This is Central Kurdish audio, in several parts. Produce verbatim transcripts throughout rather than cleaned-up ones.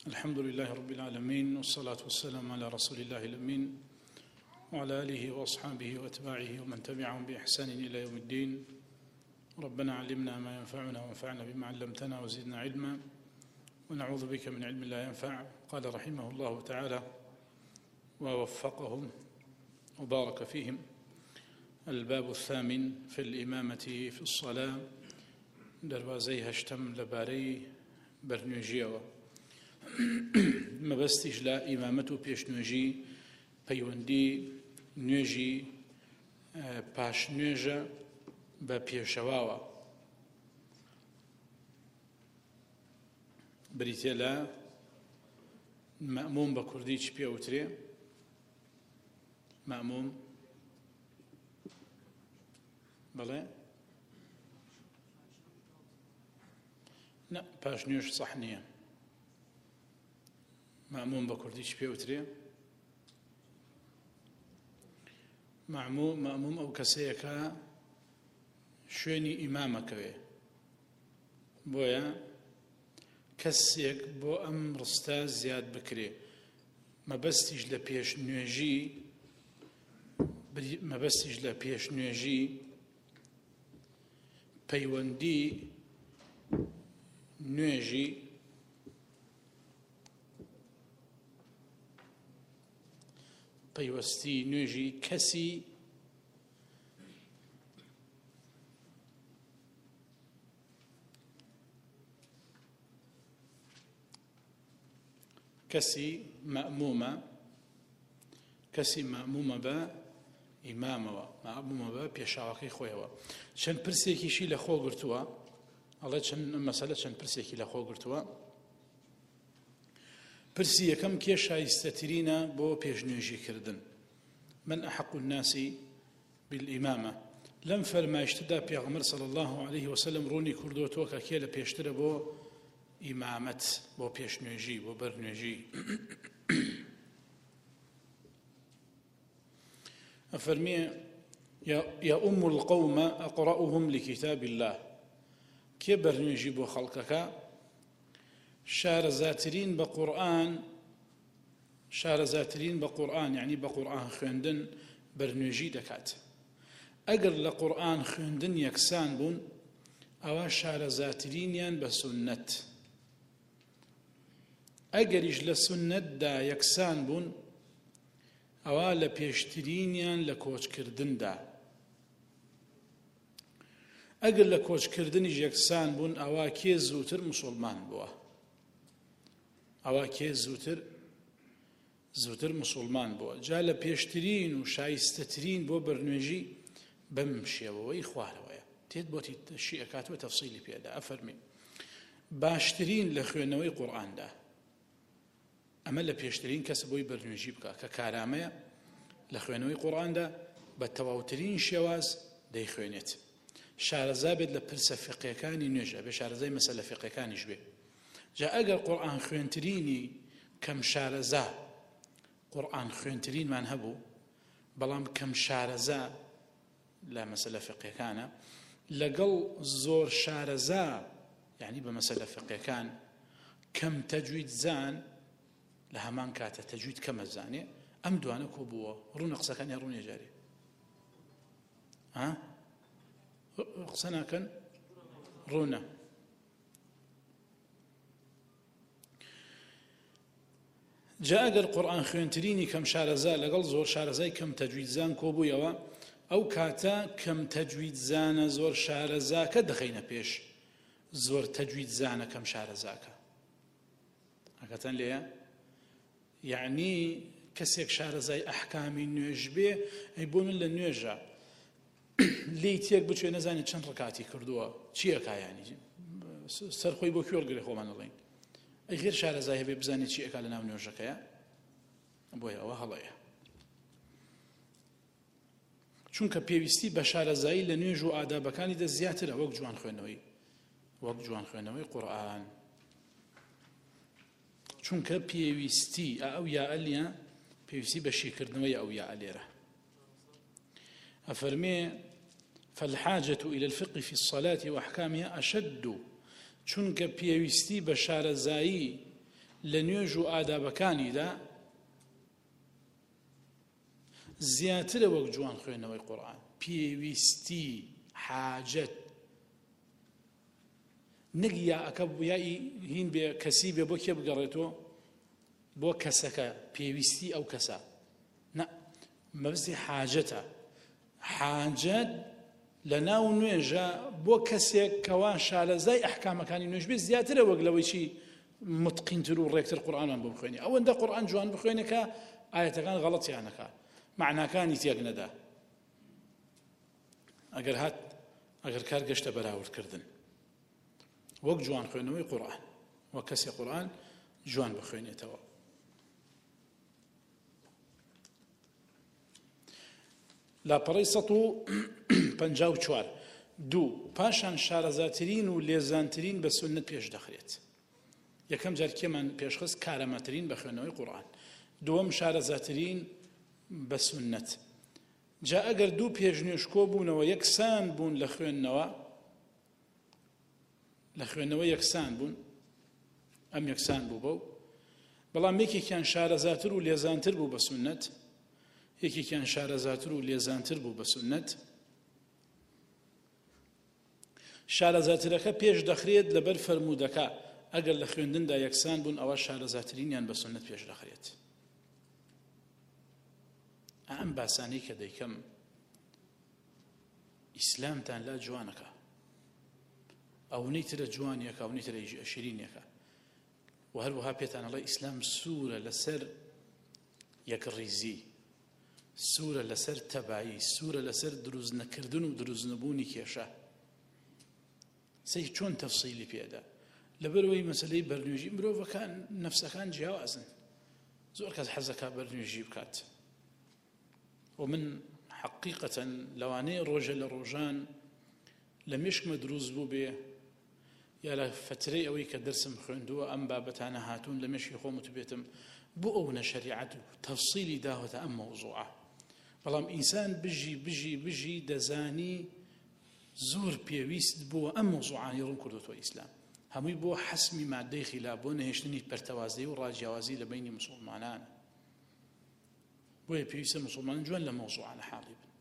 الحمد لله رب العالمين والصلاة والسلام على رسول الله الأمين وعلى آله وأصحابه وأتباعه ومن تبعهم بإحسان إلى يوم الدين. ربنا علمنا ما ينفعنا وانفعنا بما علمتنا وزدنا علما ونعوذ بك من علم لا ينفع. قال رحمه الله تعالى ووفقهم وبارك فيهم: الباب الثامن في الإمامة في الصلاة. دروازي هشتم لباري برنوجيوه مەبەستیش لە ئیمامەت و پێشنوێژی پەیوەندی نوێژی پاشنوێژە بە پێشەواوە. بریتێ لە مەئموم بە کوردی چی پێوترێ؟ مەئموم بەڵێ نە، پاشنوێژ سەح نییە. مەئموم بە کوردی چی پێوترێ؟ مەئموم ئەو کەسەیە کە شوێنی ئیمامەکەوێ، بۆیە کەسێک بۆ ئەم ڕستە زیاد بکرێ. مەبەستیش لە پێشنوێژی مەبەستیش لە پێشنوێژی پەیوەندی نوێژی پەیوەستی نوێژی کەسی کەسی مەئمومە کەسی مەئمومە بە ئیمامەوە، مەئمومە بە پێشاوەکەی خۆیەوە. چەند پرسێکیشی لە خۆ گرتووە، ئەڵێ چەند مەسەلە چەند پرسێکی لە خۆ گرتووە. پرسی یەکەم کێ شایستەترینە بۆ پێشنوێژیکردن؟ من ئەحەقو الناسی بالئیمامە. لەم فەرمایشتدا پێغەمبەر صلی الله عليه وسلم ڕوونی کردووەتەوە کە کێ لە پێشترە بۆ ئیمامەت، بۆ پێشنوێژی، بۆ بەرنوێژی. ئەفەرمێ یەئوم القەومە ئەقرەؤهم لکتاب الله. کێ بەرنوێژی بۆ خەڵکەکە؟ شارەزاترین بە قورئان، شارەزاترین بە قورئان یعنی بە قورئان خوێندن بەرنوێژی دەکات. ئەگەر لە قورئان خوێندن یەکسان بوون، ئەوە شارەزاترینیان بە سونەت. ئەگەریش لە سونەتدا یەکسان بوون، ئەوە لە پێشترینیان لە کۆچکردندا. ئەگەر لە کۆچکردنیش یەکسان بوون، ئەوە کێ زووتر موسڵمان بووە؟ ئەوە کێ زووتر زووتر موسڵمان بووە؟ جا لە پێشترین و شایستەترین بۆ بەرنوێژی بەم شێوەوەی خوارەوەیە. تێت بۆتی شیعەکاتوە تەفسیلی پێدا. ئەفەرمێ باشترین لە خوێنەوەی قورئاندا، ئەمە لە پێشترین کەس بۆی بەرنوێژی بکە کە کارامەیە لە خوێنەوەی قورئاندا بە تەواوترین شێواز دەیخوێنێت. شارەزا بێت لە پرسە فقهیەکانی نوێژە، بێ شارەزای مەسەلە فقهیەکانیش بێ. جا ئەگەر قورئان خوێنترینی کەم شارەزا قورئان خوێنترینمان هەبوو، بەڵام کەم شارەزا لە مەسەلە فقهیەکانە، لەگەڵ زۆر شارەزا یعنی بە مەسەلە فقهیەکان کەم تەجوید زان، لە هەمان کاتە تەجوید کەمە زانێ، ئەم دوانە کۆ بووە. ڕوونە قسەکانی ڕوونێ جارێ ها قسە ناکەن، ڕوونە. جا ئەگەر قورئان خوێنترینی کەم شارەزا لەگەڵ زۆر شارەزای کەم تەجویدزان کۆبوویەوە، ئەو کاتە کەم تەجویدزانە زۆر شارەزاکە دەخەینە پێش زۆر تەجویدزانە کەم شارەزاکە. ئەکەتەن لێیە؟ یعنی کەسێک شارەزای ئەحکامی نوێژ بێ، ئەی بۆ من لە نوێژە لێی تێک بچێ نەزانێت چەند ڕکاتی کردووە، چیەکە؟ یانی سەرخۆی بۆ کوێڵگرێ خۆمان دەڵێن. ئەی غێر شارەزای هەبێ بزانێت چیەکە لە ناو نوێژەکەیە؟ بۆیە ئەوە هەڵەیە. چونکە پێویستی بە شارەزایی لە نوێژ و ئادابەکانیدا زیاترە وەک جوان خوێنەوەی وەک جوان خوێنەوەی قورئان. چونکە پێویستی ئەو یائەلیە پێویستی بە شیکردنەوەی ئەو یائە لێرە. ئەفەرمێ فالحاجة إلى الفقه في الصلاة وأحكامها أشد، چونکە پێویستی بە شارەزایی لە نوێژ و ئادابەکانیدا زیاترە وەک جوان خوێندنەوەی قورئان. پێویستی، حاجەت، نەک یا ئەکە یای هین بێ کەسی بێ بۆ کێ بگەڕێتەوە، بۆ کەسەکە پێویستی ئەو کەسە، نە، مەبستی حاجەتە. حاجەت لە ناو نوێژە بۆ کەسێک کەوا شارەزای ئەحکامەکانی نوێژ بێت زیاترە وەک لەوەی چی متقینتر و ڕێکتر قورئانمان بۆ بخوێنی. ئەوەندە قورئان جوان بخوێنێ کە ئاەتەکان غەڵەتیان نەکا، معناکانی تێک نەدا. ئەگەر هات ئەگەر کار گەشتە بەراوردکردن وەک جوان خوێنەوەی قورئان، وەک کەسی قورئان جوان بخوێنێتەوە. لاپەڕەی سەد و پەنجاو و چوار دوو پاشان شارەزاترین و لێزانترین بە سوننت پێش دەخرێت. یەکەم جار کێمان پێشخست کارەمەترین بە خوێندنەوەی قورئان، دووەم شارەزاترین بە سوننت. جا ئەگەر دوو پێشنوێش کۆ بوونەوە یەکسان بوون لە خوێندنەوە، لە خوێندنەوە یەکسان بوون، ئەم یەکسان بوو بەو، بەڵام یەکێکیان شارەزاتر و لێزانتر بوو بە سوننت، یەکێکیان شارەزاتر و لێزانتر بوو بە سوننت، شارەزاترەکە پێش دەخرێت لەبەر فەرموودەکە. ئەگەر لە خوێندندا یەکسان بوون ئەوە شارەزاترینیان بە سوننت پێش دەخرێت. ئەم باسانەی کە دەیکەم ئیسلامتان لا جوانەکە، ئەوەی ترە جوانیەکە، ئەوەی ترە شیرینیەکە، و هەروەها پێتان ئەڵێ ئیسلام سوورە لەسەر یەکڕیزی، سوورە لەسەر تەبایی، سوورە لەسەر دروست نەکردن و دروست نەبوونی کێشە. سەی چۆن تەفسیلی پێدا لەبەرەوەی مەسەلەی بەرنوێژی مرۆڤەکان نەفسەکان جیاوازن، زۆر کەس حەزەکە بەرنوێژی بکات. ومن حقیقەتەن لەوانەیە ڕۆژە لە ڕۆژان لە مێشکمە دروست بوو بێ یا لە فترەی ئەوەی کە دەرسم خوێندووە ئەم بابەتانە هاتوون لە مێشکی خۆمت بێتم بۆ ئەو نەشریعەت و تەفسیلی داوەتە ئەم مەوزوعە. بەڵام ئینسان بژی بژی بژی دەزانی زۆر پێویست بووە ئەم مەوزوعانی ڕوون کردوتەوە ئیسلام، هەمووی بۆ حەسمی مادەی خیلاف، بۆ نەهێشتنی پەرتەوازەی و ڕاجیاوازی لە بینی موسڵمانان. بۆیە پێویستە موسڵمانان جوان لە مەوزوعانە حاڵی بن.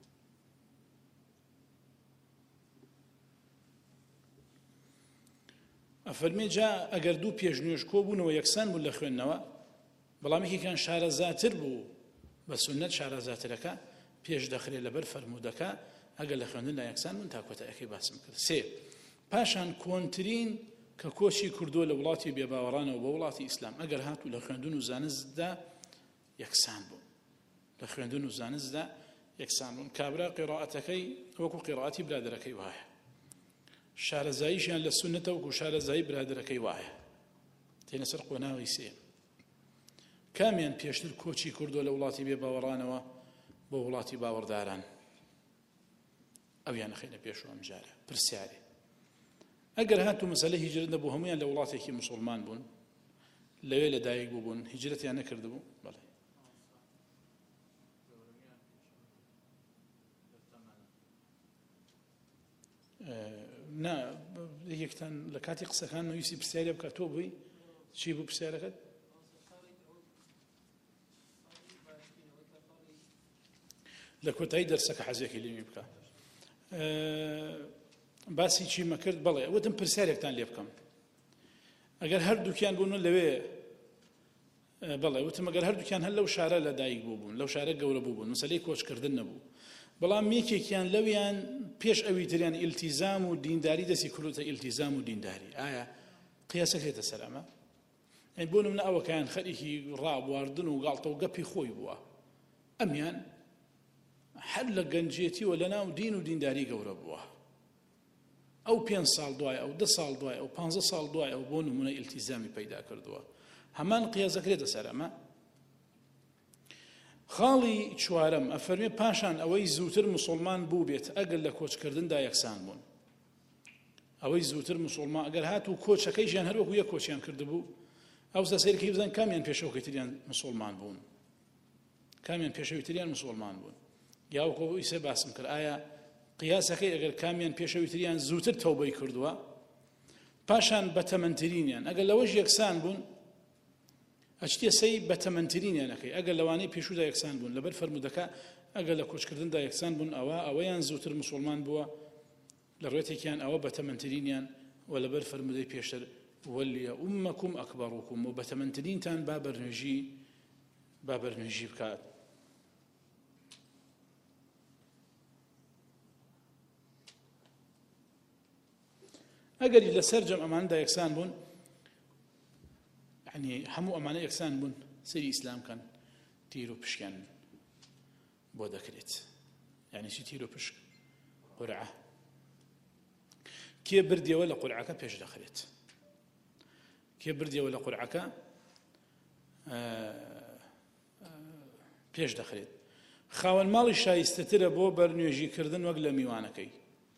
ئەفەرمێ جا ئەگەر دوو پێشنوێژ کۆ بوونەوە یەکسان بوون لە خوێندنەوە، بەڵام یەکێکیان شارەزاتر بوو بە سوننت، شارەزاترەکە پێش دەخرێت لەبەر فەرموودەکە. ئەگەر لە خوێندندا یەکسان بوون تا کۆتاییەکەی باسم کرد. سێ پاشان کۆنترین کە کۆچی کردووە لە وڵاتی بێباوەڕانەوە بە وڵاتی ئیسلام، ئەگەر هاتوو لە خوێندن و زانستدا یەکسان بوون، لە خوێندن و زانستدا یەکسان بوون. کابرا قیڕاعەتەکەی وەکو قیڕاعەتی برادەرەکەی وایە، شارەزاییشیان لە سوننتە وەکو شارەزایی برادەرەکەی وایە. تێنە سەر قۆناغی سێ کامیان پێشتر کۆچی کردووە لە وڵاتی بێباوەڕانەوە بۆ وڵاتی باوەڕداران، ئەویان نەخێنە پێشەوە ئەم جارە پرسیارێ. ئەگەر هاتوو مەسەلەی هیجرەت نەبوو، هەمویان لە وڵاتێکی موسڵمان بوون، لەوێ لەدایک بوون، هیجرەتیان نەکردبوو، بەڵێ نا یەکتان لە کاتی قسەکان نوویسی پرسیارێ بکات. تۆ بووی چی بوو پرسیارەکەت؟ لە کۆتایی دەرسەکە حەزێکی لێمی بکە. باسی چیمە کرد؟ بەڵێ وتم پرسیارێکتان لێ بکەم. ئەگەر هەردووکیان بوون لەوێ، بەڵێ وتم ئەگەر هەردووکیان هەر لەو شارە لەدایک بوو بوون، لەو شارە گەورە بوو بوون، مەسەلەی کۆچکردن نەبوو، بەڵام یەکێکیان لەویان پێش ئەوی تریان ئیلتیزام و دینداری دەستی کردوتە ئیلتیزام و دینداری، ئایا قیاسەکرێتە سەر ئەمە؟ بۆ نمونە ئەوەکەیان خەریکی ڕابواردن و گاڵتە و گەپی خۆی بووە، ئەمیان هەر لە گەنجێتیوە لەناو دین و دینداری گەورە بووە. ئەو پێنج ساڵ دوای، ئەو دە ساڵ دوای، ئەو پانزە ساڵ دوای ئەو بۆ نمونە ئیلتیزامی پەیدا کردووە، هەمان قیاسەکرێتە سەر ئەمە. خاڵی چوارەم ئەفەرمێ پاشان ئەوەی زووتر موسڵمان بوو بێت ئەگەر لە کۆچکردندا یەکسان بوون. ئەوەی زووتر موسڵمان ئەگەر هاتوو کۆچەکەی ژیان هەر وەکو یەک کۆچیان کردبوو، ئەوستا سەیرکەی بزان کامیان پێشەوەی تریان موسڵمان بوون، کامیان پێشەوی تریان موسڵمان بوون. یا وەکو ئیسێ باسم کرد، ئایا قیاسەکەی ئەگەر کامیان پێشەوی تریان زووتر تەوبەی کردووە، پاشان بەتەمەنترینیان ئەگەر لەوەش یەکسان بوون، ئەچتە سەی بەتەمەنترینیانەکەی ئەگەر لەوانەی پێشودا یەکسان بوون لەبەر فەرمودەکە ئەگەر لە کۆچکردندا یەکسان بوون ئەوە ئەوەیان زووتر مسلمان بووە لە ڕێتێکیان ئەوە بەتەمەنترینیان و لەبەر فەرمودەی پێشتر وەلیەئومەکوم ئەکبەڕوکم و بەتەمەنترینتان با بەرنوێژی با بەرنوێژی بکات. ئەگەری لەسەر جەم ئەمانەدا یەکسان بوون یعنی هەموو ئەمانە یەکسان بوون سەیری ئیسلام کەن تیر و پشکیان بۆ دەکرێت. یعنی چی تیر و پشک؟ قورعە. کێ بردیەوە لە قورعەکە پێش دەخرێت، کێ بردیەوە لە قورعەکە پێش دەخرێت. خاوەن ماڵی شایستەترە بۆ بەرنوێژیکردن وەک لە میوانەکەی.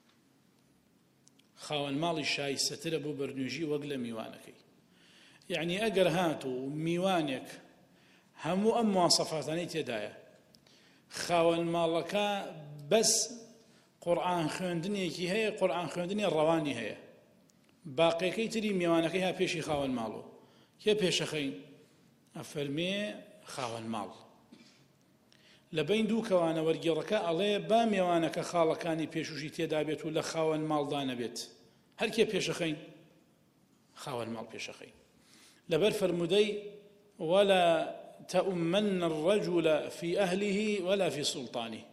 خاوەن ماڵی شایستەترە بۆ بەرنوێژی وەک لە میوانەکەی. یعنی ئەگەر هات و میوانێک هەموو ئەم مواسەفاتانەی تێدایە، خاوەن ماڵەکە بەس قورئان خوێندنێکی هەیە، قورئان خوێندنی ڕەوانی هەیە، باقیەکەی تری میوانەکەی ها پێشی خاوەن ماڵەوە، کێ پێشەخەین؟ ئەفەرمێ خاوەن ماڵ. لە بین دوو کەوانە وەرگێڕەکە ئەڵێ با میوانەکە خاڵەکانی پێشوشی تێدا بێت و لە خاوەن ماڵدا نەبێت، هەر کێ پێشەخەین؟ خاوەن ماڵ پێشەخەین. لەبەر فەرمودەی ولا تؤمن الرجل في أهله ولا في سلطانه،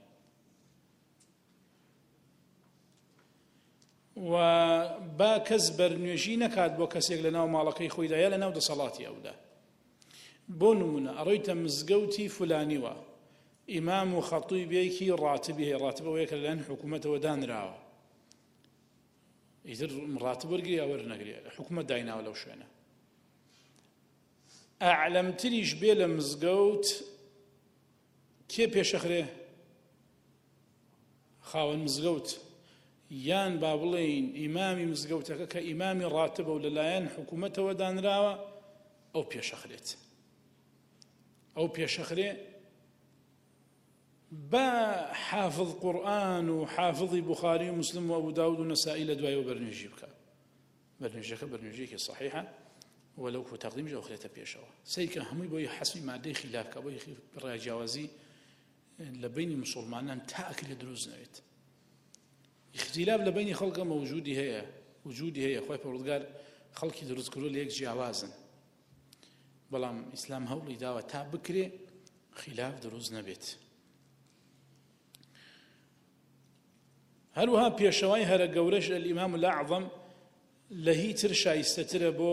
و با کەس بەرنوێژی نەکات بۆ کەسێک لە ناو ماڵەکەی خۆیدا یا لە ناو دەسەڵاتی ئەودا. بۆ نمونە ئەڕۆیتە مزگەوتی فلانیوە، ئیمام و خەتیبێکی ڕاتبی هەیە، ڕاتبەوەیە کە لەلایەن حکوومەتەوە دانراوە، ئیتر ڕاتب وەرگری یا وەرنەگرێ، حکوومەت دایناوە لەو شوێنە. ئەعلەمتریش بێ لە مزگەوت کێ پێشەخرێ؟ خاوەن مزگەوت، یان با بڵێین ئیمامی مزگەوتەکە کە ئیمامی ڕاتبە و لەلایەن حکوومەتەوە دانراوە، ئەو پێشەخرێت. ئەو پێشەخرێ با حافظ قورئان و حافظی بوخاری و مسلم و ئەبوو داود و نەسائی لە دوایەوە بەرنوێژی بکە. بەرنوێژەکە بەرنوێژەیەکی صحیحە وەلەو کە تەقدیمیش ئەو خرێتە پێشەوە. سەیرکە هەمووی بۆی حەسبی مادەی خیلافکە، بۆی ڕایجیاوازی لە بینی مسلمانان تا ئەکرێ دروست نەوێت. اختلاف لە بینی خەڵکە مەوجودی هەیە، وجودی هەیە، خۆی پەروەردگار خەڵکی دروست کردووە لە یەک جیاوازن، بەڵام ئیسلام هەوڵی داوە تا بکرێ خلاف دروست نەبێت. هەروەها پێشەوای هەرە گەورەش الئیمام الأعظم لە هیتر شایستەترە بۆ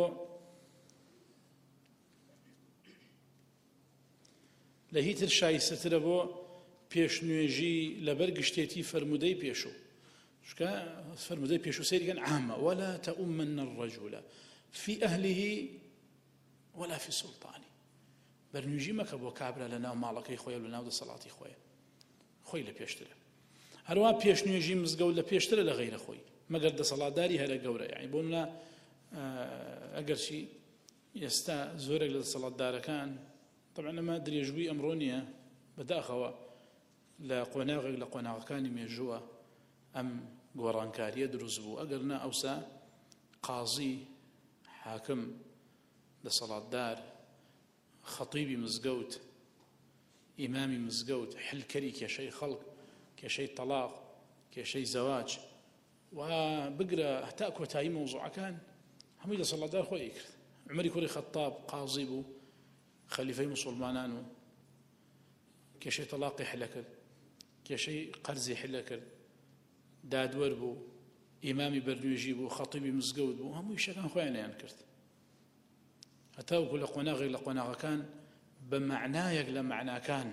لە هیتر شایستەترە بۆ پێشنوێژی لەبەر گشتێتی فەرمودەی پێشوو. شکا فەرمودەی پێشوو سەیریکەن عامە ولا تؤمن الرجل في أهله ولا في سلطانه. بەرنوێژی مەکە بۆ کابرا لە ناو ماڵەکەی خۆی و لە ناو دەسەڵاتی خۆیە، خۆی لە پێشترە. هەروە پێشنوێژی مزگەوت لە پێشترە لە غەیرە خۆی، مەگەر دەسەڵاتداری هەرە گەورە. یعنی بۆ منە ئەگەرچی ئێستا زۆرێک لە دەسەڵاتدارەکان طبعا ئەمە درێژبووی ئەمڕۆ نییە، بەداخەوە لە قۆناغێک لە قۆناغەکانی مێژووە ئەم گۆڕانکاریە دروست بوو. ئەگەر نا ئەوسا قازی، حاکم، دەسەڵاتدار، خەتیبی مزگەوت، ئیمامی مزگەوت، حلکەری کێشەی خەڵک، کێشەی تەلاق، کێشەی زەواج و بگرە هەتا کۆتایی مەوزوعەکان هەمووی دەسەڵاتدار خۆی کرد. عومەری کوڕی خەتاب قازی بوو، خەلیفەی مسلمانان و کێشەی تەلاقی حلە کرد، کێشەی قەرزی حلە کرد، دادوەر بوو، ئیمامی بەرنوێژی بوو، خەتیبی مزگەوت بوو، هەمووی شەکان خۆیانیان کرد. هەتا وەکو لە قۆناغێک لە قۆناغەکان بە معنایەک لە معناکان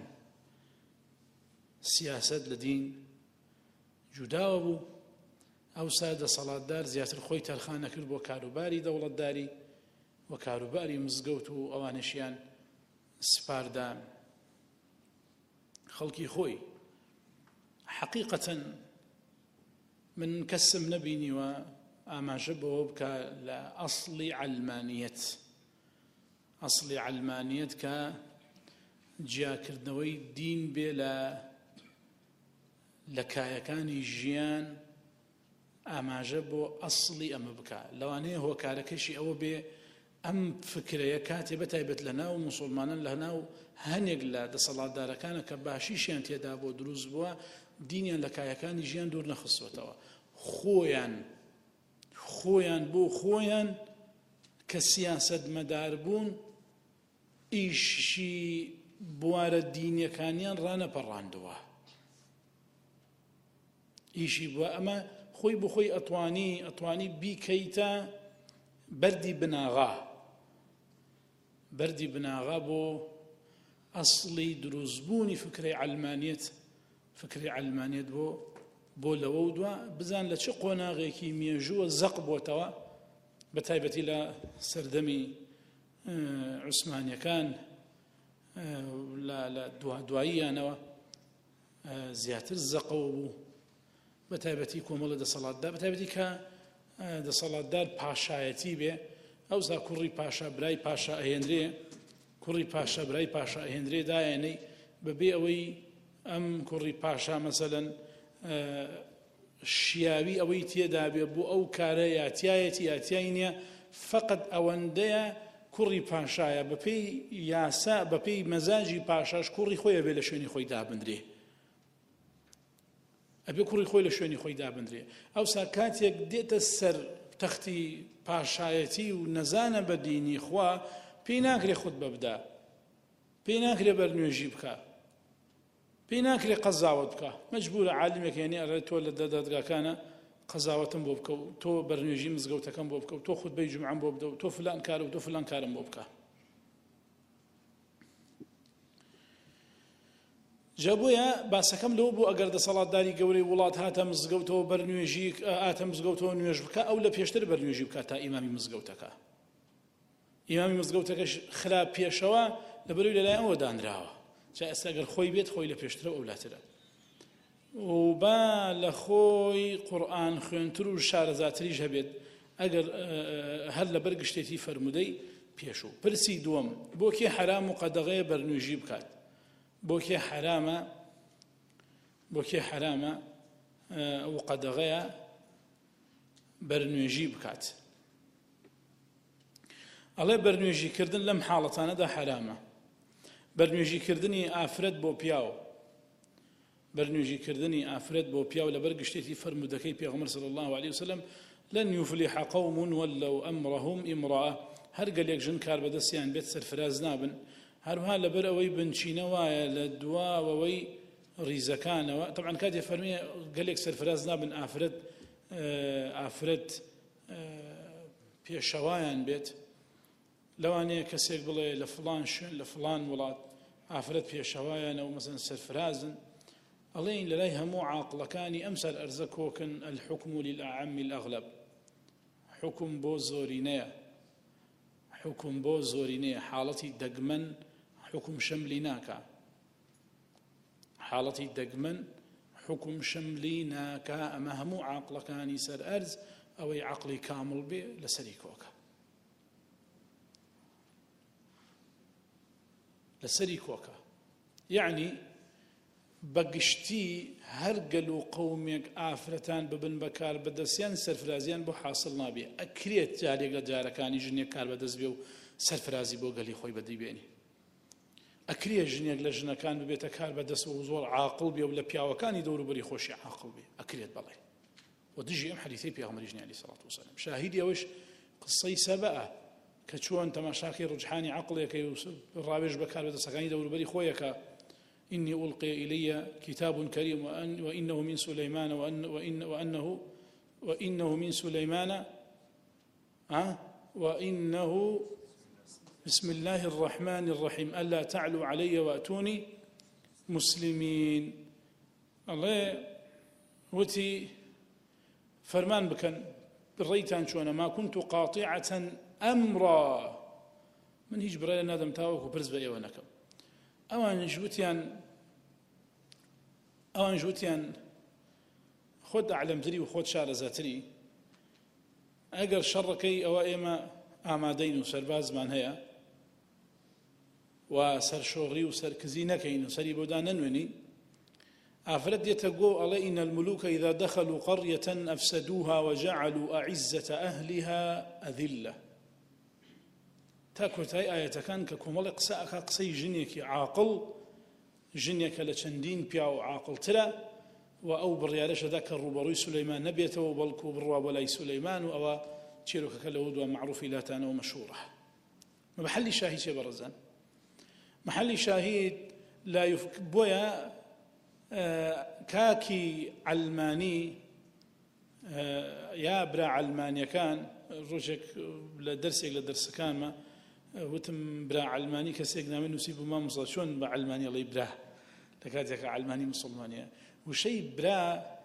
سیاسەت لە دین جوداوە بوو. ئەوسا دەسەڵاتدار زیاتر خۆی تەرخان نەکرد بۆ کاروباری دەوڵەتداری و کاروباری مزگەوت و ئەوانشیان سپاردان خەڵکی خۆی. حەقیقەتەن من کەسم نەبینیوە ئاماژە بەوە بکە لە ئەسڵی عەلمانیەت، ئەسڵی عەلمانیەت کە جیاکردنەوەی دین بێ لە لە کایەکانی ژیان، ئاماژە بۆ ئەسڵی ئەمە بکە. لەوانەیە هۆکارەکەشی ئەوە بێ ئەم فکرەیە کاتێ بەتایبەت لە ناو موسڵمانان لە ناو هەنێک لە دەسەڵاتدارەکانە کە باشیشیان تێدا بۆ دروست بووە دینیان لە کایەکانی ژیان دوور نەخستوەتەوە خۆیان خۆیان بۆ خۆیان کە سیاسەت مەدار بوون ئیشی بوارە دینیەکانیان ڕانەپەڕاندووە ئیشی بووە ئەمە خۆی بۆ خۆی ئەتوانی ئەتوانی بیکەیتە بەردی بناغا بەردی بناغا بۆ ئەسڵی دروستبوونی فکرەی عەلمانیەت فکری عەلمانیەت بۆ بۆ لەوە و دووە بزان لە چه قۆناغێکی مێژووە زەق بۆتەوە بەتایبەتی لە سەردەمی عوسمانیەکان لە دواییانەوە زیاتر زەقەوە بوو بەتایبەتی کۆمەڵە دەسەڵاتدار بەتایبەتی کە دەسەڵاتدار پاشایەتی بێ ئەوسا کوڕی پاشا برای پاشا ئەهێنرێ کوڕی پاشا برای پاشا ئەهێنرێ دایانەی بەبێ ئەوەی ئەم کوڕی پاشا مەسەلەن شیاوی ئەوەی تێدا بێ بۆ ئەو کارە یاتیایەتی یاتیای نییە فەقەت ئەوەندەیە کوڕی پاشایە بەپێی یاسا بەپێی مەزاجی پاشاش کوڕی خۆیە بێ لە شوێنی خۆی دابندرێ ئەبێ کوڕی خۆی لە شوێنی خۆی دابندرێ ئەوسا کاتێک دێتە سەر تەختی پاشایەتی و نەزانە بە دینی خوا پێی ناکرێ خودبە بدا پێی ناکرێ بەرنوێژی بکە پێی ناکرێ قەزاوت بکە مەجبورە عالمێک یعنی ئەڕێ تۆ لە دەدادگاکانە قەزاوەتم بۆ بکە و تۆ بەرنوێژی مزگەوتەکەم بۆ بکە و تۆ خودبەی جومعەم بۆ بدە و تۆ فلان کارە و تۆ فلان کارم بۆ بکە جا بۆیە باسەکەم لەوە بوو ئەگەر دەسەڵاتداری گەورەی وڵات هاتە مزگەوتەوە بەرنوێژی ئاتە مزگەوتەوە نوێژ بکە ئەو لە پێشتر بەرنوێژی بکات تا ئیمامی مزگەوتەکە ئیمامی مزگەوتەکەش خراپ پێشەوە لەبەرەوەی لەلایەن ئەوە دانراوە جا ئێستا ئەگەر خۆی بێت خۆی لە پێشترە ئەولاترە و با لە خۆی قورئان خوێنتر و شارەزاتریش هەبێت ئەگەر هەر لەبەر گشتێتی فەرموودەی پێشوو پرسی دووەم بۆ کێ حرام و قەدەغەیە بەرنوێژی بکات بۆ کێ حرامە بۆ کێ حرامە و قەدەغەیە بەرنوێژی بکات ئەڵێ بەرنوێژیکردن لەم حاڵەتانەدا حرامە بەرنوێژیکردنی ئافرەت بۆ پیاو بەرنوێژیکردنی ئافرەت بۆ پیاو لەبەر گشتێتی فەرموودەکەی پێغەمبەر صلی الله عليه وسلم لن يفلح قوم ولوا أمرهم امرأة هەر گەلێک ژن کار بەدەستیان بێت سەرفراز نابن هەروها لەبەر ئەوەی بنچینە وایە لە دواوەوەی ڕیزەکانەوە طبعا کاتێ فەرمیێ گەلێک سەرفراز نابن ئافرەت ئافرەت پێشەوایان بێت لەوانەیە کەسێک بڵێ لە فڵان شوێن لە فڵان وڵات ئافرەت پێشەوایانەوە مەسەن سەرفرازن ئەڵێن لەلای هەموو عاقڵەکانی ئەم سەر ئەرزە کۆکن الحکم للأعم الأغلب حکم بۆ زۆرینەیە حکم بۆ زۆرینەیە حاڵەتی دەگمەن حکم شەملی ناکا حاڵەتی دەگمەن حکم شەملی ناکا ئەمە هەموو عاقڵەکانی سەر ئەرز ئەوەی عەقڵی کامڵ بێ لەسەری کۆکە لەسەری کۆکە یعنی بەگشتی هەر گەل و قەومێک ئافرەتان ببن بەکار بەدەستیان سەرفرازیان بۆ حاصل نابێ ئەکرێت جارێک لە جارەکانی ژنێک کار بەدەست بێ و سەرفرازی بۆ گەلی خۆی بەدەی بێنی ئەکرێت ژنێک لە ژنەکان ببێتە کار بەدەست و زۆر عاقڵ بێ و لە پیاوەکانی دەوروبەری خۆشی عاقڵ بێ ئەکرێت بەڵێ و دژی ئەم حەدیثەی پێغەمبەری ژنی عەلەیهی سەڵات وسەلام شاهیدی ئەوەش قسەی سەبەئە کە چۆن تەماشاکەی ڕجحانی عەقڵێکەی و ڕاوێژ بەکار بەدەستەکانی دەوروبەری خۆیەکە إني ألقي إلي كتاب كريم وأن وإنه من سليمان وأن وإن وأنه وإنه من سليمان أه وإنه بسم الله الرحمن الرحيم ألا تعلوا علي وأتوني مسلمين الله وتي فرمان بكن بالريتان شو أنا ما كنت قاطعة أمرا من هيج برا نادم تاوك وبرز بأي ونكم ئەوان ژووتیان ئەوان ژووتیان خۆت ئەعلەمتری و خۆت شارەزاتری ئەگەر شەڕەکەی ئەوە ئێمە ئامادەین و سەربازمان هەیە و سەرشۆڕی و سەرکزی نەکەین و سەری بۆدا نەنوێنین ئافرەت دێتە گۆ ئەڵێ ئین الملوک إذا دخلوا قرية أفسدوها وجعلوا أعزة أهلها أذلة تا کۆتایی ئاەتەکان کە کۆمەڵی قسە ئەکا قسەی ژنێکی عاقڵ ژنێکە لە چەندین پیا و عاقڵترە و ئەو بڕیارەشەدا کە ڕوبەڕووی سولەیمان نەبێتەوە بەڵکو بڕوا بۆ لای سولەیمان و ئەوە چێرۆکەکە لەوە دووە معروفی لاتانەوە مەشهوڕە. محلی شاهید چێ بەڕێزان؟ محلی شاهید لا يف... بۆیە کاکی علمانی یا برا علمانیەکان ڕۆژێک لە دەرسێک لە دەرسەکانمە وتم برا علمانی کەسێک نامێ نووسی بوو مامۆستا چۆن بە علمانی ئەڵێی برا لە کاتێکە علمانی موسڵمانیە وشەی برا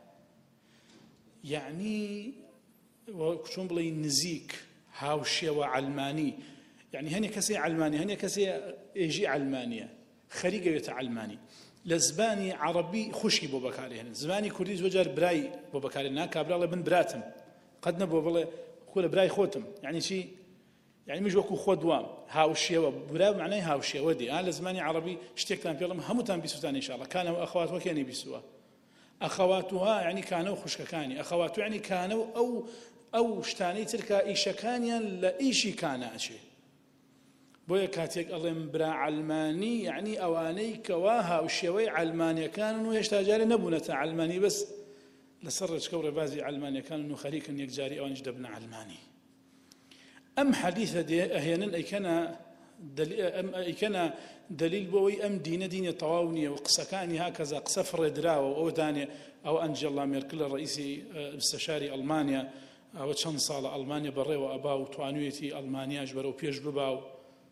یعنی چۆن بڵێ نزیک هاوشێوە علمانی یعنی هەنێ کەسێ علمانی هەنێ کەسێ ئێژی علمانیە خەریکەوێتە علمانی لە زبانی عەرەبی خوشی بۆ بەکارهێنن زمانی کوردی زۆرجار برای بۆ بەکارهێنن کابراڵێ بن براتم قەت نەبووە بڵێ خۆ لە برای خۆتم یعنی چی یعنی مش وەکو خۆ دوام هاوشێوە برا معنای هاوشێوە دی لە زمانی عەرەبی شتێکتان پێڵم هەمووتان بیستوتان ئینشاءڵڵا کانەوە ئەخەواتوە کێنی بیستووە ئەخەواتوها یعنی کانە و خوشکەکانی ئەخەواتو یعنی کانە و ئەو ئەو شتانەی ترکە ئیشەکانیان لە ئیشی کانە ئەچێ بۆیە کاتێک ئەڵێم برا علمانی یعنی ئەوانەی کەوا هاوشێوەی علمانیەکانن و هێشتا جارێ نەبوونەتە علمانی بەس لەسەر ڕێچکە و ڕێبازی علمانیەکانن و خەریکن یەکجاری ئەوانش دەبنە علمانی. ئەم حەدیثە ئەهێنن ئەیکەنە ئەیکەنە دلیل بۆەوەی ئەم دینە دینە تەواو نییە و قسەکانی هاکەزا قسە فڕێدراوە ئەو دانێ ئەو ئەنجێلا مێرکل ڕئیسی مستەشاری ئەڵمانیا ئەوە چەند ساڵە ئەڵمانیا بەڕێوە ئەبا و توانوێتی ئەڵمانیاش بەرەو پێش ببا و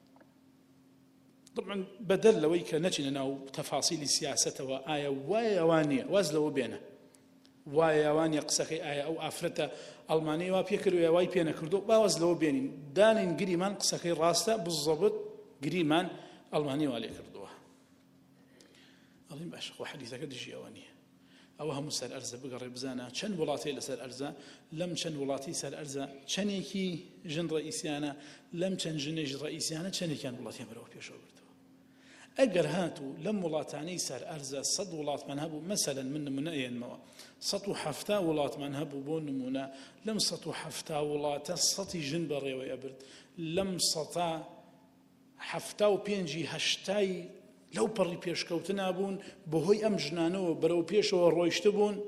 طبعا بدل لەوەی کە نەچینە ناو تەفاسیلی سیاسەتەوە ئایا وایە ئەوان نییە واز لەوە بێنە وایە ئەوان نیە قسەکەی ئایا ئەو ئافرەتە ئەڵمانی وا پێکردووە وای پێ نەکردو باوەز لەوە بێنین دانین گریمان قسەکەی ڕاستە بزەبت گریمان ئەڵمانی وا لێ کردووە ئەڵین باش خۆ حەدیثەکە دژی ئەوە نییە ئەوە هەموو سەر ئەرزە بگەڕێ بزانە چەند وڵاتی لەسەر ئەرزە لەم چەند وڵاتی سەر ئەرزە چەندێکی ژن ڕئیسیانە لەم چەند ژنێژ ڕئیسیانە چەندێکیان وڵاتیان بەرەوە پێشەوە بردەوە ئەگەر هاتوو لەم وڵاتانەی سەر ئەرزە سەد وڵاتمان هەبوو مەسەلەن من نمونە ئێنمەوە سەد و حەفتا وڵاتمان هەبوو بۆ نمونە لەم سەد و حەفتا وڵاتە سەتی ژن بەڕێوەی ئەبرد لەم سەتا حەفتا و پێنجی هەشتای لەو پەڕی پێشکەوتنا بوون بەهۆی ئەم ژنانەوە بەرەو پێشەوە ڕۆیشتە بوون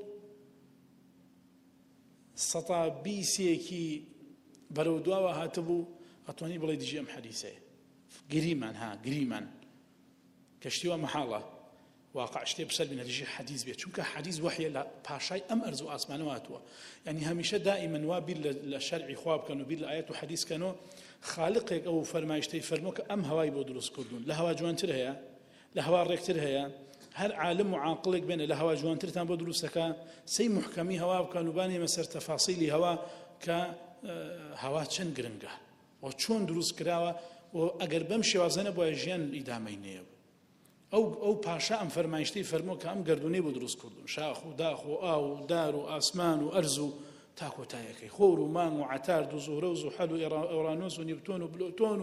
سەتا بیسێکی بەرەو دواوە هاتبوو ئەتوانی بڵێ دژی ئەم حەدیثەیە گریمان ها گریمان کەشتیوە مەحاڵە واقع شتێ بسەر بینە دژی حەدیث بێت چونکە حەدیث وحیە لە پاشای ئەم ئەرز و ئاسمانەوە هاتووە یعنی هەمیشە دائیمەن وا بیر لە شەرعی خوا بکەن و بیر لە ئایەت و حەدیث کەنەوە خالقێک ئەو فەرمایشتەی فەرمووە کە ئەم هەوای بۆ دروست کردوون لە هەوا جوانتر هەیە لە هەوا ڕێکتر هەیە هەر عالم و عاقڵێک بێنە لە هەوا جوانترتان بۆ دروستەکە سەی محکەمی هەوا بکەن و بانێمە سەر تەفاسیلی هەوا کە هەوا چەند گرنگە و چۆن دروست کراوە و ئەگەر بەم شێوازە نەبووە ژیان ئیدامەی نەیە ئەو ئەو پاشا ئەم فەرمایشتەی فەرمووە کە ئەم گردونەی بۆ دروست کردوون شاخ و داخ و ئاو و دار و ئاسمان و ئەرز و تاکۆتایەکەی خۆر و مانگ و عەتارد و زوهرە و زوحەل و ئێرانۆس و نیپتۆن و پلۆتۆن و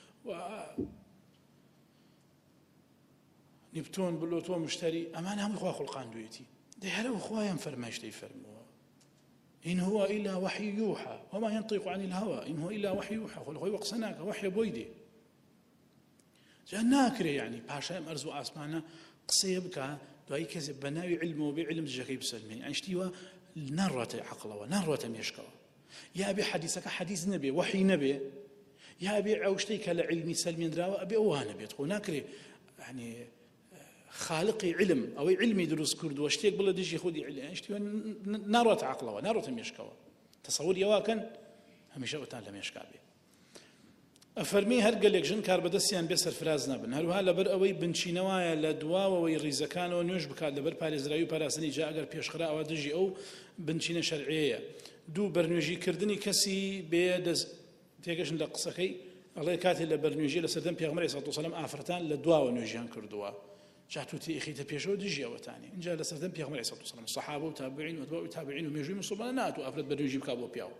نیپتۆن بلۆتۆ مشتری ئەمان هەمووی خوا خوڵقاندوویەتی دەی هەرەوە خوایان فەرمایشتەی فەرمووە إن هو إلا وحي يوحى وما ينطق عن الهوى إن هو إلا وحي يوحى خۆ لەخۆی وەقسەناکە وحی بۆی دێ جا ناکرێ یعنی پاشای ئەرز و ئاسمانە قسەیە بکە دوایی کەسێک بە ناوی علمەوە بێ علم دژەکەی بسەلمێنی ئەی شتیوە ناڕواتە عەقڵەوە ناڕواتە مێشکەوە یا بێ حەدیثەکە حەدیث نەبێ وحی نەبێ یا بێ ئەو شتەی کە لە علمی سەلمێنراوە ئەبێ ئەوە نەبێت خۆ ناکرێ یعنی خالقی علم ئەوەی علمی دروست کردووە شتێک بڵێ دژی خودی علم شتیوە ناڕواتە عەقڵەوە ناڕواتە مێشکەوە تەسەووری ئەوەکەن هەمیشە ئەوتان لە مێشکا بێ ئەفەرمی هەر گەلێک ژن کار بەدەستیان بێ سەرفراز نەبن هەروها لەبەر ئەوەی بنچینەوەیە لە دواوەوەی ڕیزەکانەوە نوێژ بکات لەبەر پارێزراوی و پاراستنی جا ئەگەر پێشخرا ئەوە دژی ئەو بنچینە شەرعیەیە دوو بەرنوێژیکردنی کەسی بێ دەست تێگەشن لە قسەکەی ئەڵێ کاتێ لە بەرنوێژی لە سەردەم پێغەمبەر عەلەیهی سەڵاتو وسەلام ئافرەتان لە دواوە نوێژیان کردووە جاتوتی ئیخیتە پێشەوە دژی ئەوەتانی اینجا لە سەردەم پێغەمبەر عەلەیهی سەڵاتو وسەلام سەحابە و تابعین و ئەتباعو تابعین و مێژووی موسڵمانە ناتوە ئافرەت بەرنوێژی بکات بۆ پیاو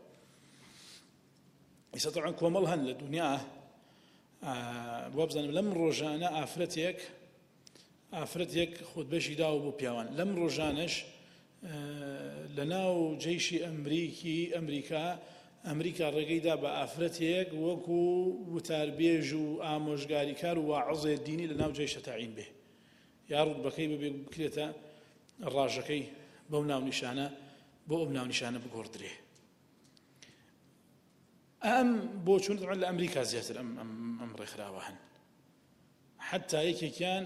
ئێستا طبعا کۆمەڵ هەن لە دنیا بۆ بزانم لەم ڕۆژانە ئافرەتێک ئافرەتێک خودبەشی داوە بۆ پیاوان لەم ڕۆژانەش لە ناو جەیشی ئەمریکی ئەمریکا ئەمریکا ڕێگەیدا بە ئافرەتێک وەکو وتاربێژ و ئامۆژگاریکار و واعظێ دینی لە ناو جێی شەتاعین بێ یا ڕوودبەکەی ببێ بکرێتە ڕاژەکەی بەو ناونیشانە بۆ ئەم ناونیشانە بگۆڕدرێ. ئەم بۆ چون لە ئەمریکا زیاتر ئەم ئەم ڕێکخراوە هەن حتا یەکێکیان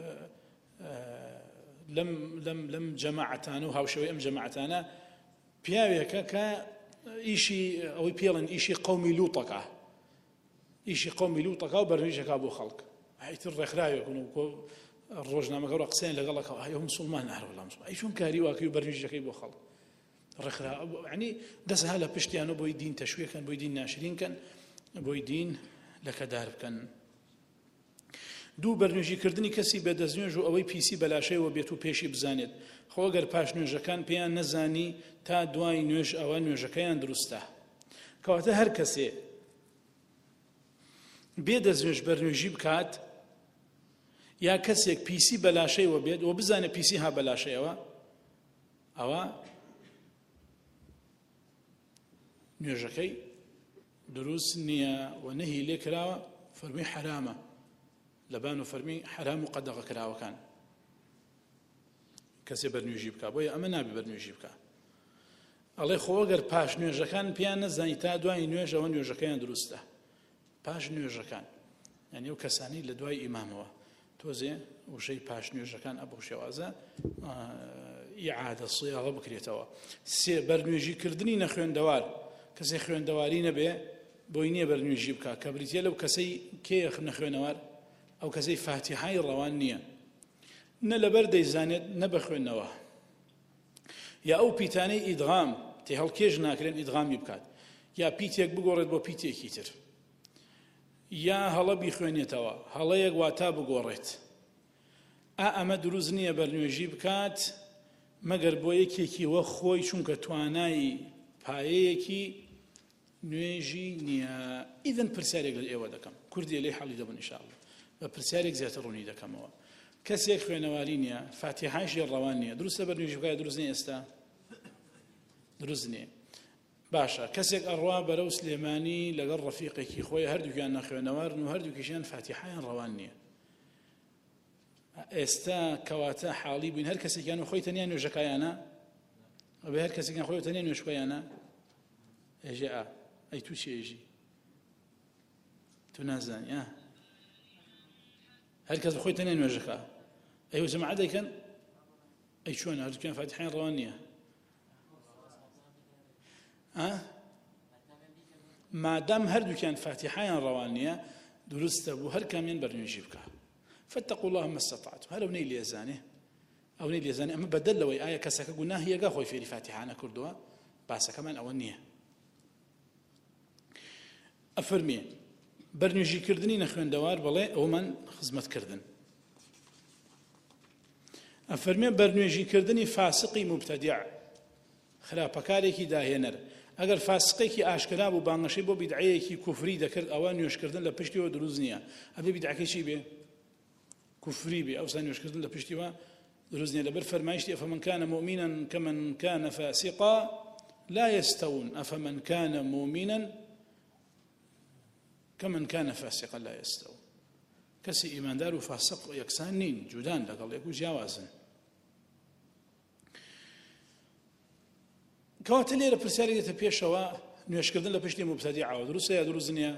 لەم لەم لەم جەماعەتانە و هاوشێوەی ئەم جەماعەتانە پیاوێکە کە ئیشی ئەوەی پێڵێن ئیشی قەومی لووتەکە ئیشی قەومی لووتەکە و بەرنامەیەکە بۆ خەڵک هەیتر ڕێکخراوێکن و ڕۆژنامەکە و قسەیان لەگەڵەکەەوە هەیە مسلمان هەروەڵام ئەی چۆن کاری واکەی و بەرنامەیەکەی بۆ خەڵک ڕێکخرا یعنی دەسەها لە پشتیانە بۆی دین تەشویقکەن بۆی دین ناشرینکەن بۆی دین لەکەدار بکەن. دوو بەرنوێژیکردنی کەسی بێدەستنوێژ و ئەوەی پیسی بەلاشەیەوە بێت و پێشی بزانێت خۆ ئەگەر پاش نوێژەکان پێیان نەزانی تا دوای نوێژ ئەوە نوێژەکەیان دروستە کەواتە هەر کەسێ بێدەستنوێژ بەرنوێژی بکات یا کەسێک پیسی بەلاشەیەوە بێت و بزانێت پیسی ها بەلاشەیەوە ئەوە نوێژەکەی دروست نییە و نەهی لێ کراوە فەرمی حرامە لەبان و فەرمی حرام و قەدەغە کراوەکان کەسێ بەرنوێژی بکە بۆیە ئەمە نابێ بەرنوێژی بکە ئەڵێ خۆ ئەگەر پاش نوێژەکان پێیان نەزانی تا دوای نوێژ ئەوە نوێژەکەیان دروستە پاش نوێژەکان یعنی ئەو کەسانی لە دوای ئیمامەوە تۆزێ وشەی پاش نوێژەکان ئەبەو شێوازە ئیعادە سیاغە بکرێتەوە. سێ بەرنوێژیکردنی نەخوێندەوار کەسێک خوێندەواری نەبێ بۆی نییە بەرنوێژی بکە کە بریتە لەو کەسەی کێیە نەخوێنەوار ئەو کەسەی فاتیحای ڕەوان نییە نە لەبەر دەیزانێت نە بە خوێندنەوە یا ئەو پیتانەی ئیدغام تێ هەڵکێژ ناکرێن ئیدغامی بکات یا پیتێک بگۆڕێت بۆ پیتێکی تر یا هەڵە بیخوێنێتەوە هەڵەیەک واتا بگۆڕێت ئا ئەمە دروست نییە بەرنوێژی بکات مەگەر بۆ یەکێکی وە خۆی چونکە توانایی پایەیەکی نوێژی نییە. ئیدەن پرسیارێک لە ئێوە دەکەم کوردی لێ حەڵی دەبن ئینشاءالله بە پرسیارێک زیاتر ڕوونی دەکەمەوە کەسێک خوێنەواری نییە فاتیحایشی ڕەوان نییە دروستە بەرنوێژی بکات دروست نییە ئێستا دروست نییە باشە کەسێک ئەڕوا بەرەو سلێمانی لەگەڵ ڕەفیقێکی خۆی هەردووکیان نەخوێنەوارن و هەردووکیشیان فاتیحایان ڕەوان نییە ئێستا کەواتە حاڵی بووین هەر کەسێکیان و خۆی تەنیا نوێژەکەیانە ئەبێ هەر کەسێکیان خۆی تەنیا نوێژکۆیانە ئێژێ ئا ئەی تو چی ئێژی تو نازانی ئا هەر کەس خۆی تەنیا نوێژەکە ئەیوە جەماعەت دەیکەن ئەی چۆن هەردووکیان فاتیحایان ڕەوان نییە مادام هەردووکیان فاتیحایان ڕەوان نییە دروستە بوو هەر کامیان بەرنوێژی بکە فاتقوا الله ما استطعتم هەر ئەو نەی لێزانێ ئەو نەی لێزانێ ئەمە بەدەل لەوەی ئایا کەسەکە گوناهیەکە خۆی فێری فاتیحە نەکردووە باسەکەمان ئەوە نییە. ئەفەرمێ بەرنوێژیکردنی نەخوێندەوار بەڵێ ئەومان خزمەتکردن. ئەفەرمێ بەرنوێژیکردنی فاسقی مبتەدیع خراپەکارێکی داهێنەر ئەگەر فاسقێکی ئاشکرا بوو بانگەشەی بۆ بیدعەیەکی کوفری دەکرد ئەوە نوێژکردن لە پشتیەوە دروست نییە ئەبێ بیدعەکەی چی بێ کوفری بێ ئەوسا نوێژکردن لە پشتیەوە دروست نییە لەبەر فەرمایشتی ئەفەمەن کان مؤمنا كمن كان فاسقا لا يستوون أفمن كان مؤمنا كمن كان فاسقا لا يستوون کەسی ئیماندار و فاسق یەکسان نین جودان لەگەڵ یەک و جیاوازن. کەواتە لێرە پرسیارێک دێتە پێشەوە نوێژکردن لە پشتی مبتەدیعەوە دروستە یا دروست نییە؟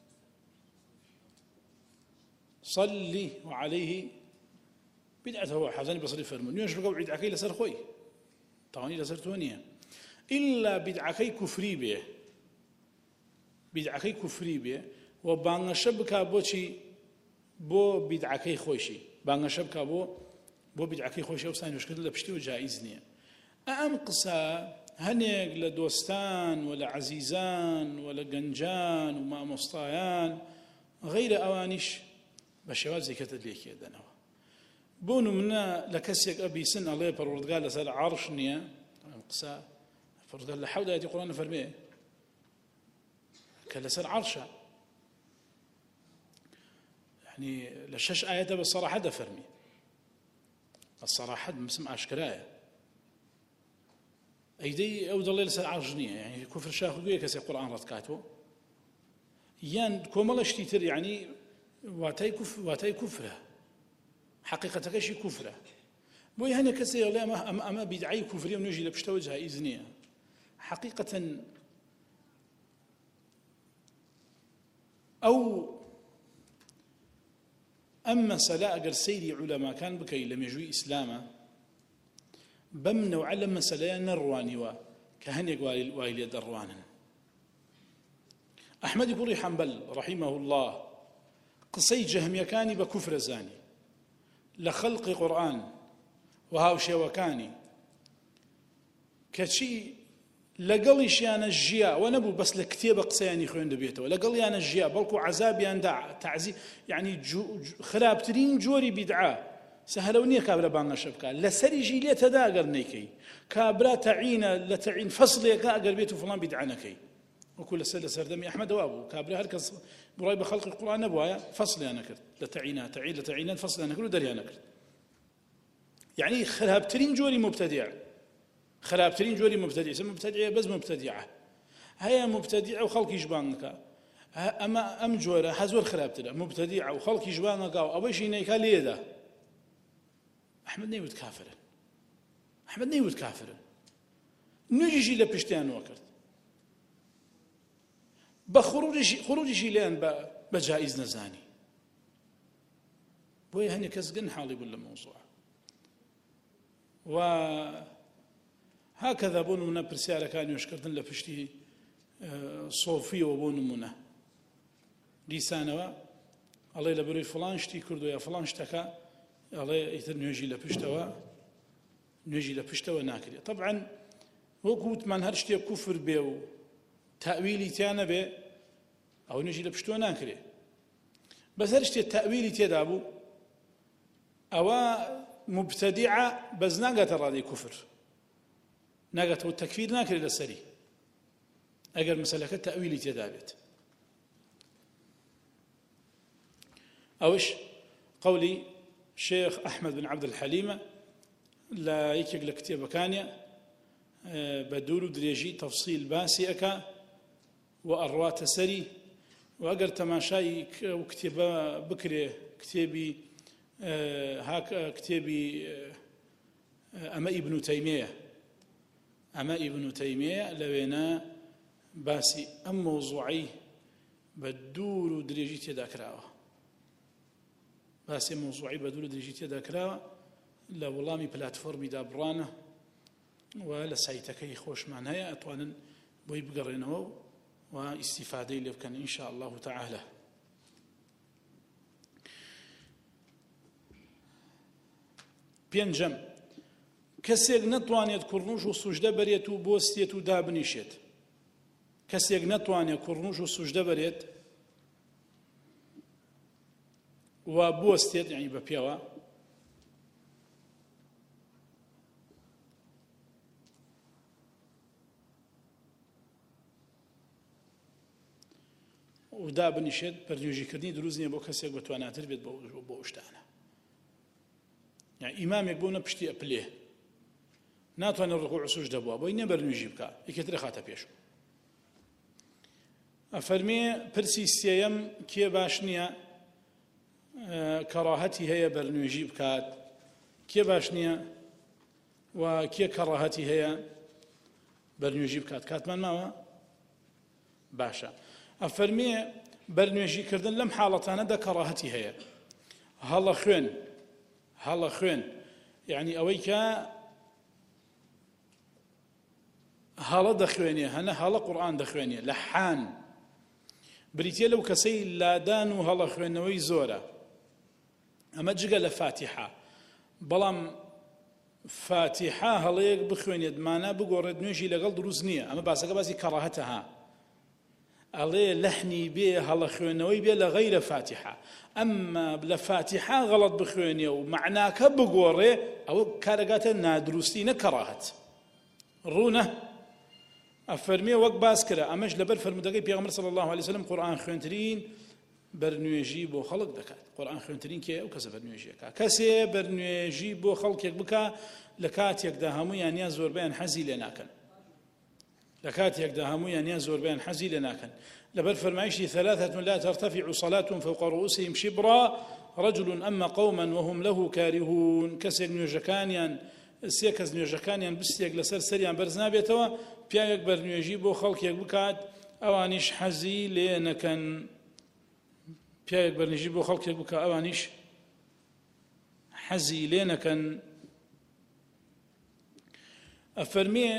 صلي وعليه بدعته هو حەزانی بەسەری فەرموو نوێژ بکە و عیدعەکەی لەسەر خۆی تاوانی لەسەر تۆ نییە ئیلا بدعەکەی کوفری بێ بدعەکەی کوفری بێ و بانگەشە بکا بۆچی بۆ بدعەکەی خۆشی بانگەشە بکا بۆ بۆ بدعەکەی خۆشی ئەوسا نوێژکردن لە پشتیەوە جائیز نییە. ئەم قسە هەنێک لە دۆستان و لە عەزیزان و لە گەنجان و مامۆستایان غەیرە ئەوانیش بە شێوازێک کەتە لێکێدەنەوە. بۆ نمونە لە کەسێک ئەبیسن ئەڵێ پەروەردگار لەسەر عەرش نییە ئەم قسە پەروەردگار لە حەوت ئایەتی قورئان فەرمێ کە لەسەر عەرشە يعني لشش آيات بالصراحة دفرمي الصراحة مسم أشكرايا ئەیدەی ئەو دەڵێ لەسەر عەرش نییە، یعنی کوفر شاخ و گوێیە کەسێک قورئان ڕەت کاتەوە، یان کۆمەڵە شتی تر، یعنی واتای کوفر واتای کوفرە، حقیقەتەکەشی کوفرە. بۆی هەنێک کەسێک دەڵێ ئەمە ئەمە بیدعەی کوفریە و نوێژی لە پشتەوە جائیز نییە. حقیقەتەن ئەو ئەم مەسەلە ئەگەر سەیری عولەماکان بکەی لە مێژووی ئیسلامە، بەم نەوعە لەم مەسەلەیە نەڕوانیوە کە هەنێک وای لێ دەڕوانن. ئەحمەدی کوڕی حەنبەل ڕەحیمەه الله قسەی جەهمیەکانی بە کوفرە زانی لە خەڵقی قورئان و هاوشێوەکانی، کەچی لەگەڵیشیانە ژیا و نەبوو بەس لە کتێبە قسەیانی خوێن دەبێتەوە، لەگەڵیانە ژیا بەڵکو عەزابیاندا تعزی، یعنی خراپترین جۆری بیدعە سەهلەو نییە کابرا بانگەشە بکات، لەسەریشی لێتەدا ئەگەر نەیکەی، کابرا تەعینە لە تەعین فەسڵێکە ئەگەر بێت و فڵان بیدعە نەکەی. وەکو لەسەر لە سەردەمی ئەحمەدەوا بوو، کابرا هەر کەس بڕای بە خەڵقی قورئان نەبووایە فەسڵیان نەکرد لە تەعینە، تەعین لە تەعینەت فەسڵیان نەکرد و دەریان نەکرد. یعنی خراپترین جۆری مبتەدیع، خراپترین جۆری مبتەدیع، مبتەدیع بەس مبتەدیعە هەیە، مبتەدیع و خەڵکی ژبان نەکا، ئەمە ئەم جۆرە هە زۆر خراپترە، مبتەدیع و خەڵکی ژبان نەکا و ئەوەشی نەیکا لێدا. ئەحمەد نەیوت کافرن، ئەحمەد نەیوت کافرن، نوێژیشی لە پشتیانەوە کرد، بە خروجیشی لێیان بە جائیز نەزانی. بۆیە هەنێک کەس گەن حاڵی بوون لە مەوزوعە. و هەکەذا بۆ نمونە پرسیارەکان نوێژکردن لە پشتی سۆفیەوە بۆ نمونە دیسانەوە ئەڵێ لە بەرووی فڵان شتی کردو یا فڵان شتەکە، ئەڵێ ئیتر نوێژی لە پشتەوە نوێژی لە پشتەوە ناکرێت. طبعا وەکو وتمان هەر شتێک کوفر بێ و تەئویلی تیا نەبێ ئەو نوێژی لە پشتەوە ناکرێت. بەس هەر شتێک تەئویلی تێدا بوو ئەوە مبتەدیعە، بەس ناگاتە ڕادەی کوفر، ناگاتەوە تەکفیر ناکرێت لەسەری ئەگەر مەسەلەکە تەئویلی تێدا بێت. ئەوش قەولی شێخ ئەحمەد بن عەبد الحەلیمە لە یەکێک لە کتێبەکانیە بە دوور و درێژی تەفسیل باسی ئەکا و ئەڕواتە سەری، و ئەگەر تەماشای ئەو کتێبە بکرێ، کتێبی کتێبی ئەمە ئیبن تەیمیە، ئەمە ئیبن تەیمیە لەوێنە باسی ئەم مەوزوعەی بە دوور و درێژی تێدا کراوە، باسی مەوزوعی بە دوور و درێژی تێدا کراوە، لە وەڵامی پلاتفۆرمی دابڕانە و لە سایتەکەی خۆشمان هەیە، ئەتوانن بۆی بگەڕێنەوە و ئیستیفادەی لێ بکەن ئینشاء الله تعالى. پێنجەم، کەسێک نەتوانێت کوڕنوش و سوژدە بەرێت و بۆستێت و دابنیشێت. کەسێک نەتوانێت کوڕنوش و سوژدە بەرێت و بۆستێت، یعنی بە پێوە، و دابنیشێت، پەرنوێژیکردنی دروست نییە بۆ کەسێک بەتواناتر بێت بۆ شتانە. یعنی ئیمامێک بۆ نە پشتی ئەپلێ ناتوانێت ڕکوع و سوژدە بووە، بۆی نەبەرنوێژی بکە، یەکێترە خاتە پێش. ئەفەرمێ پرسی سێیەم کێ باش نییە کەڕاهەتی هەیە بەرنوێژی بکات، کێ باش نییە و کێ کەڕاهەتی هەیە بەرنوێژی بکات. کاتمان ماوە؟ باشە. ئەفەرمێ بەرنوێژیکردن لەم حاڵەتانەدا کەڕاهەتی هەیە. هەڵە خوێن، هەڵە خوێن، یعنی ئەوەی کە هەڵە دەخوێنێ، هەنە هەڵە قورئان دەخوێنێ، لە حان بریتێ لەو کەسەی لادان و هەڵە خوێنەوەی زۆرە. ئەمە جگە لە فاتیحە، بەڵام فاتیحە هەڵەیەک بخوێنێت مانە بگۆڕێت نوێژی لەگەڵ دروست نییە. ئەمە باسەکە باسی کەڕاهەتە ها، ئەڵێ لەحنی بێ هەڵە خوێنەوەی بێ لە غەیرە فاتیحە. ئەمما لە فاتیحە غەڵەت بخوێنێ و معناکە بگۆڕێ، ئەوە کارەگاتە نادروستی، نە کەڕاهەت. ڕوونە ئەفەرمێ وەک باس کرا، ئەمەش لەبەر فەرمودەکەی پێغەمبەر صلی الله علیه وسلم قورئان خوێنترین بەرنوێژی بۆ خەڵک دەکات. قورئان خوێنترین کێ؟ ئەو کەسە بەرنوێژیەکە. کەسێ بەرنوێژی بۆ خەڵکێک بکە لە کاتێکدا هەموویان یا زۆربەیان حەزی لێ ناکەن. لە کاتێکدا هەموویان یان زۆربیان حەزی لێ ناکەن لەبەر فەرمایشی ثلاثة لا ترتفع صلاة فوق رؤوسهم شبرا رجل أما قوما وهم له كارهون کەسێک نوێژەکانیان سێ کەس نوێژەکانیان بستێک لەسەر سەریان بەرز نابێتەوە پیاوێک بەرنوێژی بۆ خەڵکێک بکات ئەوانیش حەزی لێ نەکەن پیاوێک بەرنوێژی بۆ خەڵکێک بکات ئەوانیش حەزی لێ نەکەن ئەفەرمێ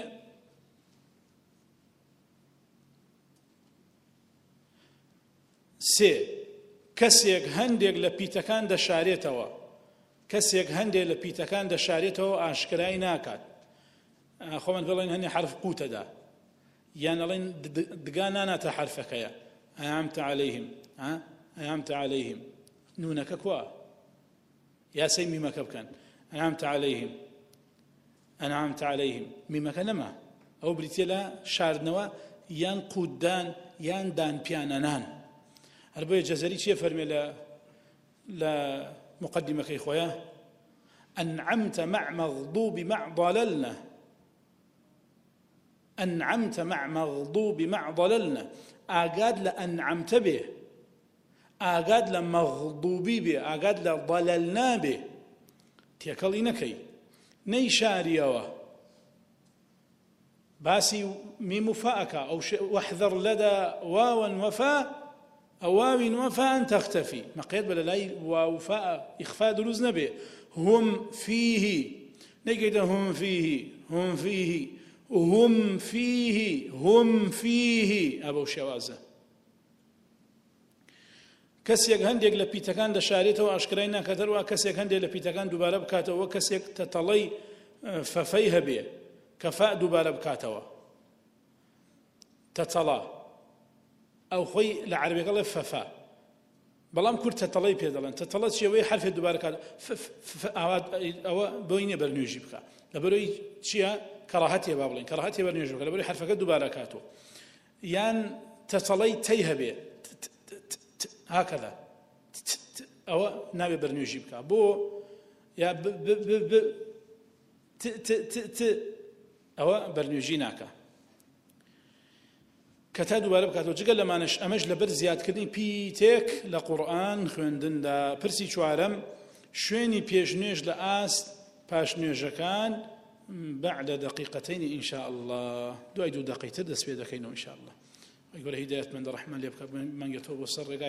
سێ کەسێک هەندێک لە پیتەکان دەشارێتەوە کەسێک هەندێک لە پیتەکان دەشارێتەوە ئاشکرای ناکات خۆمان بڵێن هەنێ حرف قوتەدا یان ئەڵێن دگا ناناتە حرفەکەیە ئەنعەمتە عەلەیهم ئەنعەمتە عەلەیهم نونەکە کوا یاسەی میمەکە بکەن ئەنعەمتە عەلەیهم ئەنعەمتە عەلەیهم میمەکە نەما ئەو بریتیە لە شاردنەوە یان قوتدان یان دانپیانەنان هەر بۆیە جەزەری چیە فەرمێ لە لە مقدمەکەی خۆیە أنعمت مع مغضوب مع ضللنا أنعمت مع مغضوب مع ضللنا ئاگاد لە ئەنعەمتە بێ ئاگاد لە مەغضوبی بێ ئاگاد لە ضەلەلنا بێ تێکەڵی نەکەی نەیشاریەوە باسی میم و فاءەکە ئەو وەحذەر لەدە واوەن وەفا ئەو واوین وەفا ئەن تەختەفی مەقێت بە لە لای واو فاء ئیخفا دروست نەبێ هم فيه نەیگەیتە هم فيه هم فيه هم فيه هم فيه ئەبەو شێوازە کەسێک هەندێک لە پیتەکان دەشارێتەوە ئاشکرای ناکاتەوە کەسێک هەندێک لە پیتەکان دووبارە بکاتەوە کەسێک تەتەڵەی فەفەی هەبێ کە فا دووبارە بکاتەوە تەتەڵا ئەو خۆی لە عەربیەکە دەڵێ فەفا بەڵام کورد تەتەڵەی پێ دەڵێن تەتەڵە چیەوەی حرفێک دووبارە کات ئەوە بۆی نییە بەرنوێژی بکە لەبەرەوەی چییە کەڕاهەتێ با بڵێن کەڕاهەتێ بەرنوێژ بکە لەبەرەوەی حرفەکە دووبارە کاتەوە یان تەتەڵەی تەی هەبێ هاکەدا ئەوە نابێ بەرنوێژی بکە بۆ یا ئەوە بەرنوێژی ناکە کە تا دووبارە بکاتەوە جگە لەمانش ئەمەش لەبەر زیادکردنی پیتێک لە قورئان خوێندندا پرسی چوارەم شوێنی پێشنوێژ لە ئاست پاشنوێژەکان بعد دقيقتين إن شاء الله دوای دوو دقیقە دەست پێ دەکەینەوە إن شاء الله. ويقول هداية من الرحمن ليبقى من يتوب والسر